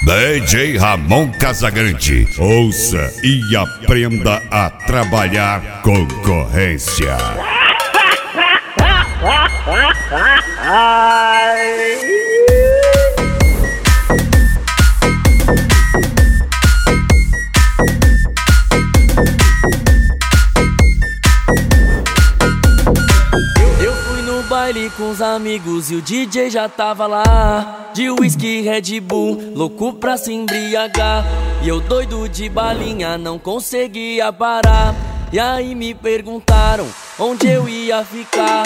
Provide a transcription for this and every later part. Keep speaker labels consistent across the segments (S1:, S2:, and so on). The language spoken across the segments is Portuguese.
S1: DJ Ramon Casagrande. Ouça e aprenda a trabalhar concorrência.
S2: Eu fui no baile com os amigos e o DJ já tava lá. De whisky, Red Bull, louco pra se embriagar. E eu doido de balinha, não conseguia parar. E aí me perguntaram onde eu ia ficar.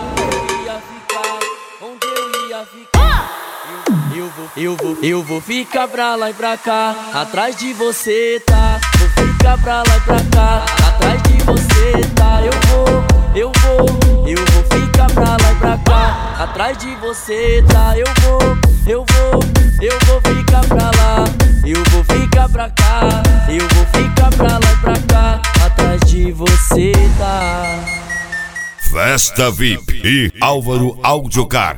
S2: Onde eu ia ficar. Eu vou ficar pra lá e pra cá. Atrás de você, tá? Vou ficar pra lá e pra cá. Atrás de você, tá? Eu vou ficar pra lá e pra cá. Atrás de você, tá? Eu vou ficar pra lá. Eu vou ficar pra cá. Eu vou ficar pra lá e pra cá. Atrás de você, tá?
S1: Festa VIP e Álvaro Audiocar.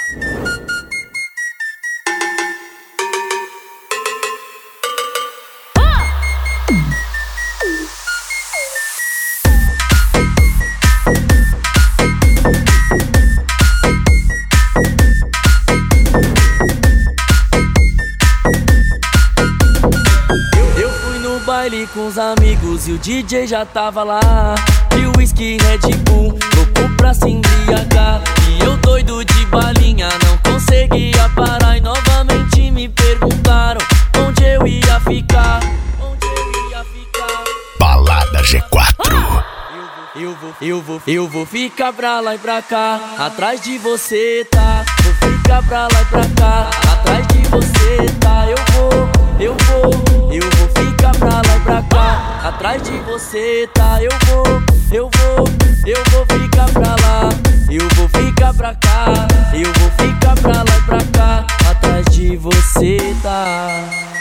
S2: Baile com os amigos e o DJ já tava lá. De whisky, Red Bull, louco pra se embriagar. E eu doido de balinha, não conseguia parar. E novamente me perguntaram onde eu ia ficar. Onde eu ia ficar.
S1: Balada G4.
S2: Eu vou ficar pra lá e pra cá. Atrás de você, tá? Vou ficar pra lá e pra cá. Atrás de você, tá? Eu vou ficar pra lá e pra cá. Atrás de você, tá? Eu vou ficar pra lá. Eu vou ficar pra cá. Eu vou ficar pra lá e pra cá. Atrás de você, tá?